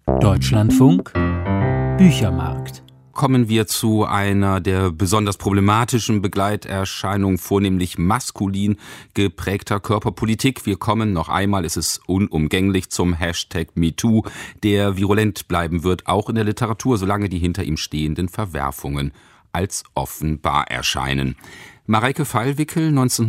Deutschlandfunk Büchermarkt. Kommen wir zu einer der besonders problematischen Begleiterscheinungen, vornehmlich maskulin geprägter Körperpolitik. Wir kommen noch einmal, es ist unumgänglich, zum Hashtag MeToo, der virulent bleiben wird, auch in der Literatur, solange die hinter ihm stehenden Verwerfungen als offenbar erscheinen. Mareike Fallwickel,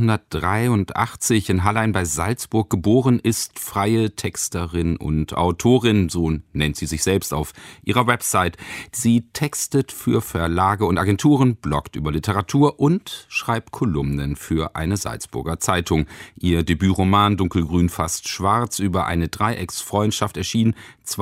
1983 in Hallein bei Salzburg geboren, ist freie Texterin und Autorin, so nennt sie sich selbst auf ihrer Website. Sie textet für Verlage und Agenturen, bloggt über Literatur und schreibt Kolumnen für eine Salzburger Zeitung. Ihr Debütroman Dunkelgrün fast schwarz über eine Dreiecksfreundschaft erschien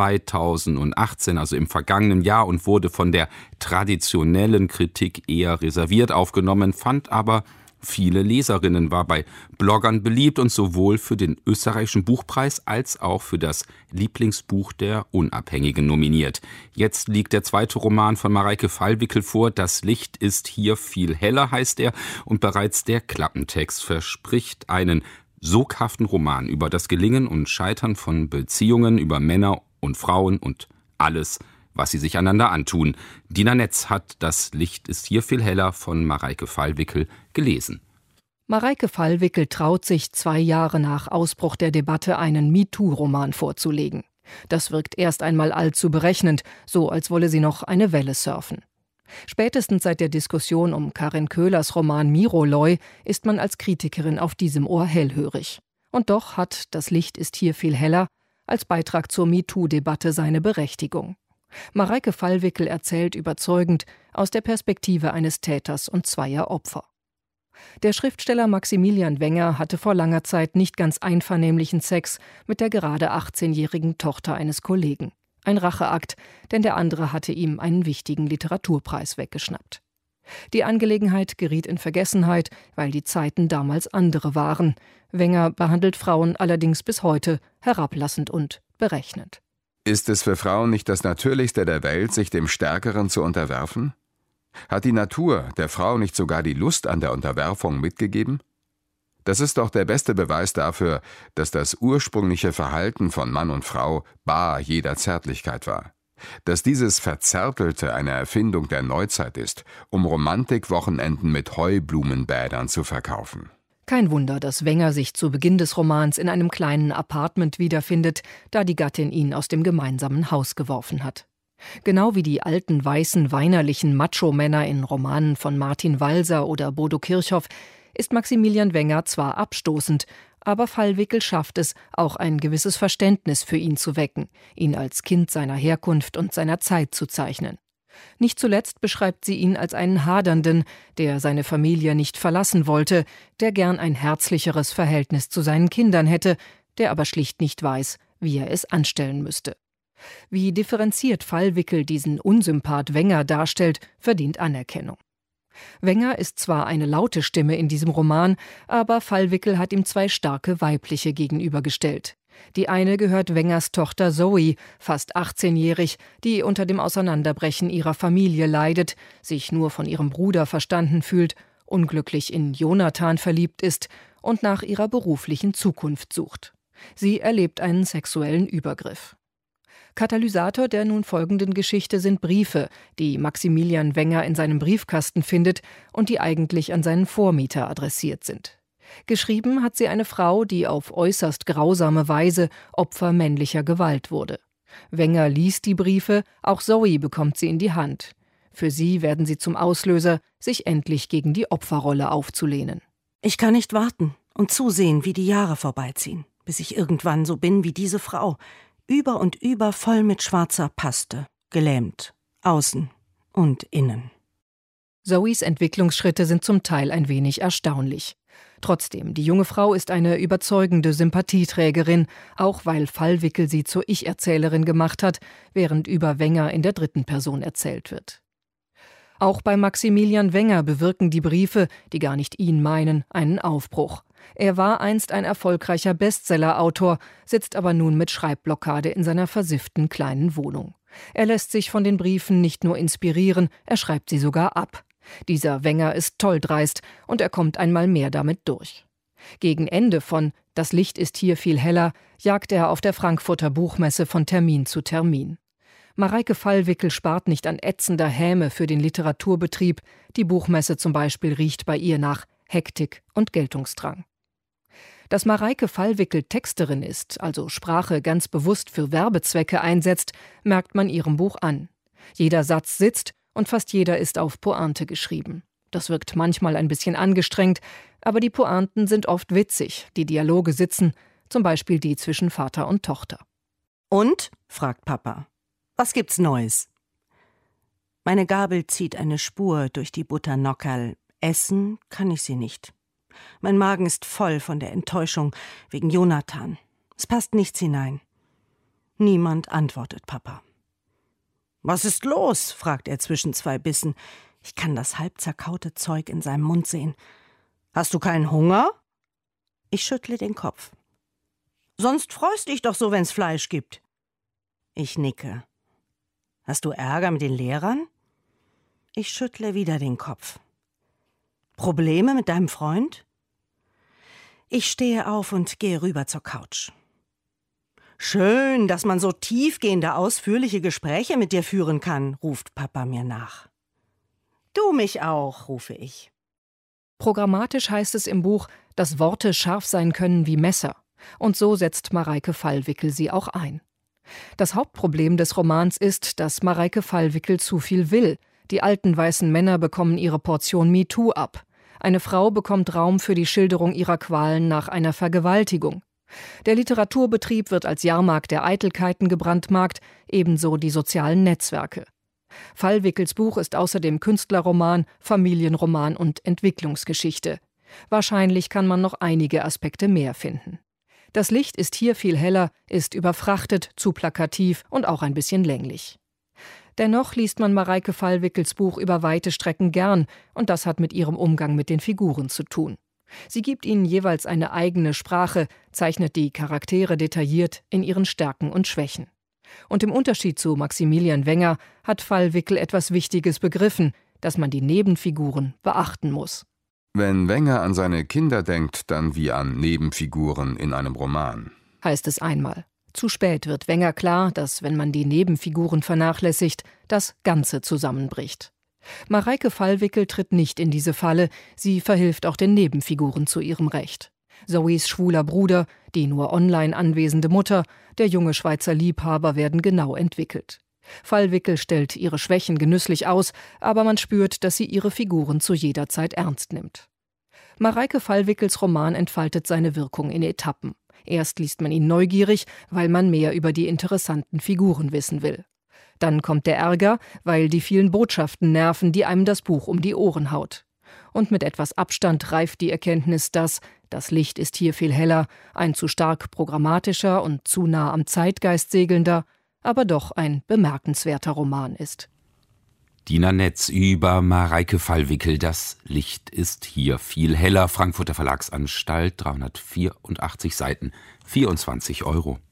2018, also im vergangenen Jahr, und wurde von der traditionellen Kritik eher reserviert aufgenommen, fand aber viele Leserinnen, war bei Bloggern beliebt und sowohl für den österreichischen Buchpreis als auch für das Lieblingsbuch der Unabhängigen nominiert. Jetzt liegt der zweite Roman von Mareike Fallwickel vor. Das Licht ist hier viel heller, heißt er, und bereits der Klappentext verspricht einen soghaften Roman über das Gelingen und Scheitern von Beziehungen, über Männer und Frauen und alles, was sie sich einander antun. Dina Netz hat Das Licht ist hier viel heller von Mareike Fallwickel gelesen. Mareike Fallwickel traut sich 2 Jahre nach Ausbruch der Debatte einen MeToo-Roman vorzulegen. Das wirkt erst einmal allzu berechnend, so als wolle sie noch eine Welle surfen. Spätestens seit der Diskussion um Karin Köhlers Roman Miroloi ist man als Kritikerin auf diesem Ohr hellhörig. Und doch hat Das Licht ist hier viel heller als Beitrag zur MeToo-Debatte seine Berechtigung. Mareike Fallwickel erzählt überzeugend aus der Perspektive eines Täters und zweier Opfer. Der Schriftsteller Maximilian Wenger hatte vor langer Zeit nicht ganz einvernehmlichen Sex mit der gerade 18-jährigen Tochter eines Kollegen. Ein Racheakt, denn der andere hatte ihm einen wichtigen Literaturpreis weggeschnappt. Die Angelegenheit geriet in Vergessenheit, weil die Zeiten damals andere waren. Wenger behandelt Frauen allerdings bis heute herablassend und berechnend. Ist es für Frauen nicht das Natürlichste der Welt, sich dem Stärkeren zu unterwerfen? Hat die Natur der Frau nicht sogar die Lust an der Unterwerfung mitgegeben? Das ist doch der beste Beweis dafür, dass das ursprüngliche Verhalten von Mann und Frau bar jeder Zärtlichkeit war. Dass dieses Verzärtelte eine Erfindung der Neuzeit ist, um Romantikwochenenden mit Heublumenbädern zu verkaufen. Kein Wunder, dass Wenger sich zu Beginn des Romans in einem kleinen Appartement wiederfindet, da die Gattin ihn aus dem gemeinsamen Haus geworfen hat. Genau wie die alten, weißen, weinerlichen Macho-Männer in Romanen von Martin Walser oder Bodo Kirchhoff ist Maximilian Wenger zwar abstoßend, aber Fallwickel schafft es, auch ein gewisses Verständnis für ihn zu wecken, ihn als Kind seiner Herkunft und seiner Zeit zu zeichnen. Nicht zuletzt beschreibt sie ihn als einen Hadernden, der seine Familie nicht verlassen wollte, der gern ein herzlicheres Verhältnis zu seinen Kindern hätte, der aber schlicht nicht weiß, wie er es anstellen müsste. Wie differenziert Fallwickel diesen Unsympath Wenger darstellt, verdient Anerkennung. Wenger ist zwar eine laute Stimme in diesem Roman, aber Fallwickel hat ihm 2 starke weibliche gegenübergestellt. Die eine gehört Wengers Tochter Zoe, fast 18-jährig, die unter dem Auseinanderbrechen ihrer Familie leidet, sich nur von ihrem Bruder verstanden fühlt, unglücklich in Jonathan verliebt ist und nach ihrer beruflichen Zukunft sucht. Sie erlebt einen sexuellen Übergriff. Katalysator der nun folgenden Geschichte sind Briefe, die Maximilian Wenger in seinem Briefkasten findet und die eigentlich an seinen Vormieter adressiert sind. Geschrieben hat sie eine Frau, die auf äußerst grausame Weise Opfer männlicher Gewalt wurde. Wenger liest die Briefe, auch Zoe bekommt sie in die Hand. Für sie werden sie zum Auslöser, sich endlich gegen die Opferrolle aufzulehnen. Ich kann nicht warten und zusehen, wie die Jahre vorbeiziehen, bis ich irgendwann so bin wie diese Frau, über und über voll mit schwarzer Paste, gelähmt, außen und innen. Zoes Entwicklungsschritte sind zum Teil ein wenig erstaunlich. Trotzdem, die junge Frau ist eine überzeugende Sympathieträgerin, auch weil Fallwickel sie zur Ich-Erzählerin gemacht hat, während über Wenger in der 3. Person erzählt wird. Auch bei Maximilian Wenger bewirken die Briefe, die gar nicht ihn meinen, einen Aufbruch. Er war einst ein erfolgreicher Bestsellerautor, sitzt aber nun mit Schreibblockade in seiner versifften kleinen Wohnung. Er lässt sich von den Briefen nicht nur inspirieren, er schreibt sie sogar ab. Dieser Wenger ist tolldreist und er kommt einmal mehr damit durch. Gegen Ende von Das Licht ist hier viel heller jagt er auf der Frankfurter Buchmesse von Termin zu Termin. Mareike Fallwickel spart nicht an ätzender Häme für den Literaturbetrieb. Die Buchmesse zum Beispiel riecht bei ihr nach Hektik und Geltungsdrang. Dass Mareike Fallwickel Texterin ist, also Sprache ganz bewusst für Werbezwecke einsetzt, merkt man ihrem Buch an. Jeder Satz sitzt und fast jeder ist auf Pointe geschrieben. Das wirkt manchmal ein bisschen angestrengt, aber die Pointen sind oft witzig, die Dialoge sitzen, zum Beispiel die zwischen Vater und Tochter. Und? Fragt Papa. Was gibt's Neues? Meine Gabel zieht eine Spur durch die Butternockerl. Essen kann ich sie nicht. Mein Magen ist voll von der Enttäuschung wegen Jonathan. Es passt nichts hinein. Niemand antwortet Papa. »Was ist los?« fragt er zwischen 2 Bissen. Ich kann das halb zerkaute Zeug in seinem Mund sehen. »Hast du keinen Hunger?« Ich schüttle den Kopf. »Sonst freust dich doch so, wenn's Fleisch gibt.« Ich nicke. »Hast du Ärger mit den Lehrern?« Ich schüttle wieder den Kopf. »Probleme mit deinem Freund?« Ich stehe auf und gehe rüber zur Couch. »Schön, dass man so tiefgehende, ausführliche Gespräche mit dir führen kann«, ruft Papa mir nach. »Du mich auch«, rufe ich. Programmatisch heißt es im Buch, dass Worte scharf sein können wie Messer. Und so setzt Mareike Fallwickel sie auch ein. Das Hauptproblem des Romans ist, dass Mareike Fallwickel zu viel will. Die alten weißen Männer bekommen ihre Portion MeToo ab. Eine Frau bekommt Raum für die Schilderung ihrer Qualen nach einer Vergewaltigung. Der Literaturbetrieb wird als Jahrmarkt der Eitelkeiten gebrandmarkt, ebenso die sozialen Netzwerke. Fallwickels Buch ist außerdem Künstlerroman, Familienroman und Entwicklungsgeschichte. Wahrscheinlich kann man noch einige Aspekte mehr finden. Das Licht ist hier viel heller, ist überfrachtet, zu plakativ und auch ein bisschen länglich. Dennoch liest man Mareike Fallwickels Buch über weite Strecken gern, und das hat mit ihrem Umgang mit den Figuren zu tun. Sie gibt ihnen jeweils eine eigene Sprache, zeichnet die Charaktere detailliert in ihren Stärken und Schwächen. Und im Unterschied zu Maximilian Wenger hat Fallwickel etwas Wichtiges begriffen, dass man die Nebenfiguren beachten muss. Wenn Wenger an seine Kinder denkt, dann wie an Nebenfiguren in einem Roman, heißt es einmal. Zu spät wird Wenger klar, dass, wenn man die Nebenfiguren vernachlässigt, das Ganze zusammenbricht. Mareike Fallwickel tritt nicht in diese Falle, sie verhilft auch den Nebenfiguren zu ihrem Recht. Zoes schwuler Bruder, die nur online anwesende Mutter, der junge Schweizer Liebhaber werden genau entwickelt. Fallwickel stellt ihre Schwächen genüsslich aus, aber man spürt, dass sie ihre Figuren zu jeder Zeit ernst nimmt. Mareike Fallwickels Roman entfaltet seine Wirkung in Etappen. Erst liest man ihn neugierig, weil man mehr über die interessanten Figuren wissen will. Dann kommt der Ärger, weil die vielen Botschaften nerven, die einem das Buch um die Ohren haut. Und mit etwas Abstand reift die Erkenntnis, dass das Licht ist hier viel heller, ein zu stark programmatischer und zu nah am Zeitgeist segelnder, aber doch ein bemerkenswerter Roman ist. Dina Netz über Mareike Fallwickel. Das Licht ist hier viel heller. Frankfurter Verlagsanstalt, 384 Seiten, 24 €.